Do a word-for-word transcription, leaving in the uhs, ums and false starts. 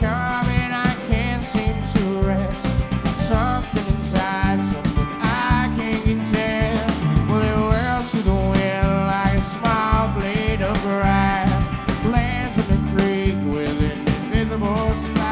coming, I can't seem to rest. Something inside, something I can't contest. Well, it whirls through the wind like a small blade of grass. Lands in the creek with an invisible splash.